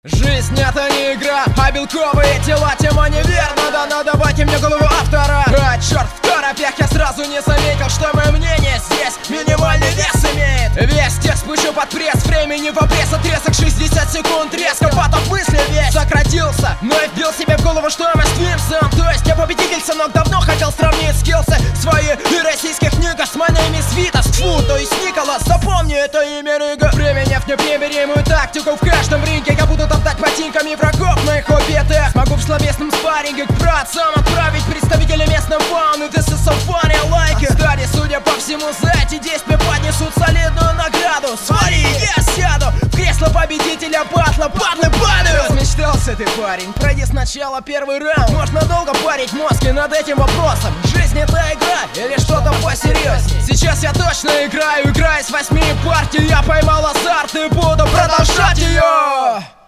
Жизнь это не игра, а белковые тела, тема неверна. Да, но давайте мне голову автора. А черт, в торопях я сразу не заметил, что мое мнение здесь минимальный вес имеет. Весь текст пущу под пресс, времени в обрез, отрезок 60 секунд, резко поток мысли весь сократился. Но я вбил себе в голову, что мы стримсом. То есть я победитель, сынок, давно хотел сравнить скиллсы свои и российских книгах с маниями Свитас. Фу, то есть Николас, запомни это имя Рига. Применяв непримиримую тактику в каждом ринге, я буду топтать ботинками врагов на их обетах. Могу в словесном спарринге к братцам отправить представителя местной фауны. This is so funny, I like it. Кстати, судя по всему, за эти действия поднесут солидную награду. Смотри, я сяду в кресло победителя батла, падлы падают. Размечтался ты, парень, пройди сначала первый раунд. Можно долго парить мозги над этим вопросом. Жизнь это игра или что-то посерьезней? Сейчас я точно играю с 8 партий. Я поймал азарт и буду продолжать ее.